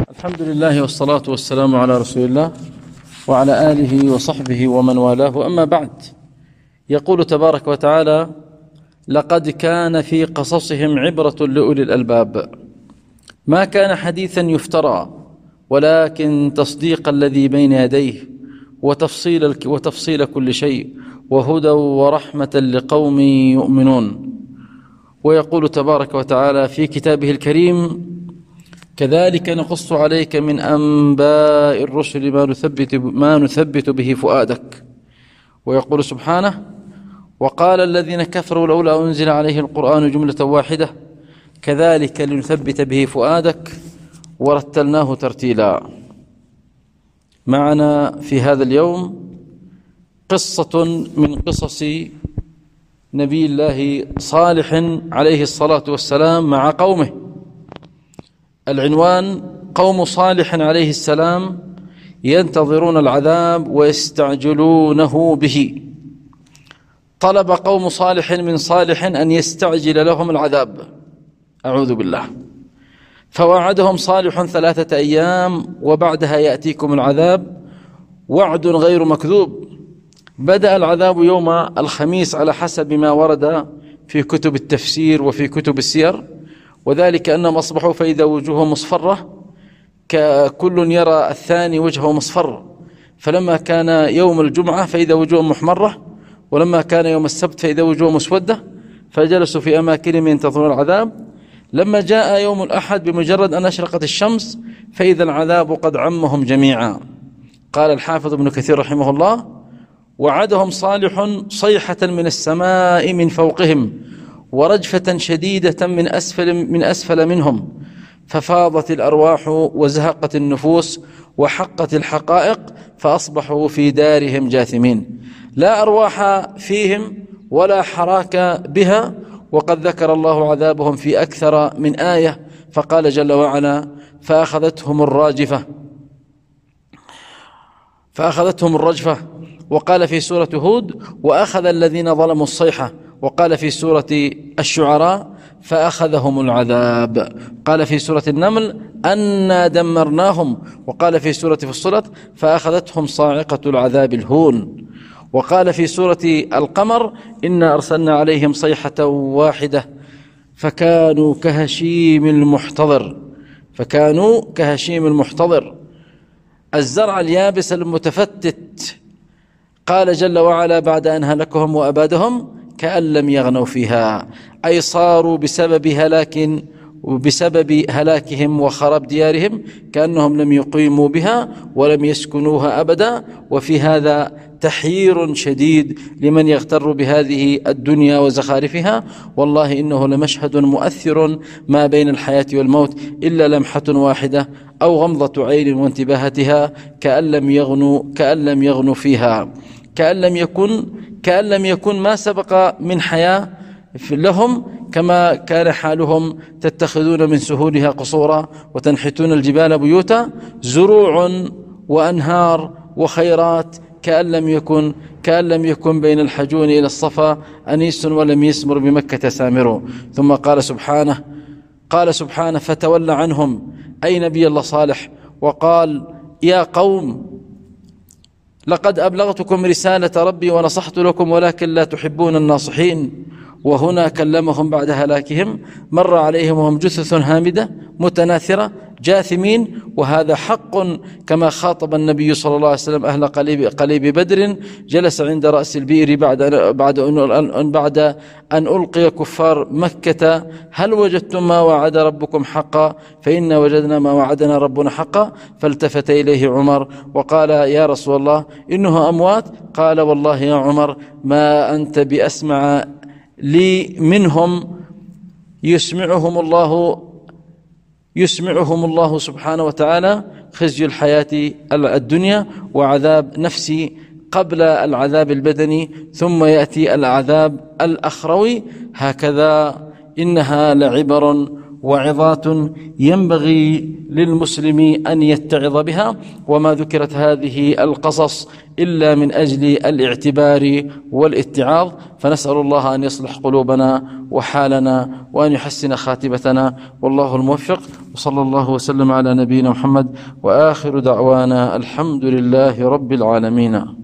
الحمد لله والصلاة والسلام على رسول الله وعلى آله وصحبه ومن والاه، أما بعد. يقول تبارك وتعالى: لقد كان في قصصهم عبرة لأولي الألباب، ما كان حديثا يفترى ولكن تصديق الذي بين يديه وتفصيل كل شيء وهدى ورحمة لقوم يؤمنون. ويقول تبارك وتعالى في كتابه الكريم: كذلك نقص عليك من أنباء الرسل ما نثبت به فؤادك. ويقول سبحانه: وقال الذين كفروا لولا أنزل عليه القرآن جملة واحدة كذلك لنثبت به فؤادك ورتلناه ترتيلا. معنا في هذا اليوم قصة من قصص نبي الله صالح عليه الصلاة والسلام مع قومه. العنوان: قوم صالح عليه السلام ينتظرون العذاب ويستعجلونه به. طلب قوم صالح من صالح أن يستعجل لهم العذاب، أعوذ بالله، فوعدهم صالح 3 أيام وبعدها يأتيكم العذاب، وعد غير مكذوب. بدأ العذاب يوم الخميس على حسب ما ورد في كتب التفسير وفي كتب السير، وذلك أنهم أصبحوا فإذا وجوههم مصفرة كل يرى الثاني وجهه مصفر، فلما كان يوم الجمعة فإذا وجوههم محمرة، ولما كان يوم السبت فإذا وجوههم مسودة، فجلسوا في أماكنهم ينتظرون العذاب. لما جاء يوم الأحد بمجرد أن أشرقت الشمس فإذا العذاب قد عمهم جميعا. قال الحافظ ابن كثير رحمه الله: وعدهم صالح صيحة من السماء من فوقهم ورجفة شديدة من أسفل منهم، ففاضت الأرواح وزهقت النفوس وحقت الحقائق، فأصبحوا في دارهم جاثمين، لا أرواح فيهم ولا حراك بها. وقد ذكر الله عذابهم في أكثر من آية، فقال جل وعلا: فأخذتهم الرجفة. وقال في سورة هود: وأخذ الذين ظلموا الصيحة. وقال في سورة الشعراء: فأخذهم العذاب. قال في سورة النمل: أنا دمرناهم. وقال في سورة فصلت: فأخذتهم صاعقة العذاب الهون. وقال في سورة القمر: إنا أرسلنا عليهم صيحة واحدة فكانوا كهشيم المحتضر الزرع اليابس المتفتت. قال جل وعلا بعد أن هلكهم وأبادهم: كأن لم يغنوا فيها، أي صاروا بسبب هلاكهم وخراب ديارهم كأنهم لم يقيموا بها ولم يسكنوها أبدا. وفي هذا تحيير شديد لمن يغتر بهذه الدنيا وزخارفها. والله إنه لمشهد مؤثر ما بين الحياة والموت إلا لمحة واحدة أو غمضة عين وانتباهتها، كأن لم يغنوا فيها، كأن لم يكن ما سبق من حياة لهم، كما كان حالهم: تتخذون من سهولها قصورا وتنحتون الجبال بيوتا، زروع وأنهار وخيرات، كأن لم يكن بين الحجون إلى الصفا أنيس ولم يسمر بمكة سامر. ثم قال سبحانه: فتولى عنهم، أي نبي الله صالح، وقال: يا قوم لقد أبلغتكم رسالة ربي ونصحت لكم ولكن لا تحبون الناصحين. وهنا كلمهم بعد هلاكهم، مر عليهم وهم جثث هامدة متناثرة جاثمين، وهذا حق كما خاطب النبي صلى الله عليه وسلم أهل قليب بدر. جلس عند رأس البئر بعد أن ألقي كفار مكة: هل وجدتم ما وعد ربكم حقا؟ فإنا وجدنا ما وعدنا ربنا حقا. فالتفت إليه عمر وقال: يا رسول الله إنه أموات. قال: والله يا عمر ما أنت بأسمع لي منهم، يسمعهم الله سبحانه وتعالى خزي الحياة الدنيا وعذاب نفسي قبل العذاب البدني، ثم يأتي العذاب الأخروي. هكذا إنها لعبر وعظات ينبغي للمسلم أن يتعظ بها، وما ذكرت هذه القصص إلا من أجل الاعتبار والاتعاظ. فنسأل الله أن يصلح قلوبنا وحالنا وأن يحسن خاتمتنا، والله الموفق. وصلى الله وسلم على نبينا محمد، وآخر دعوانا الحمد لله رب العالمين.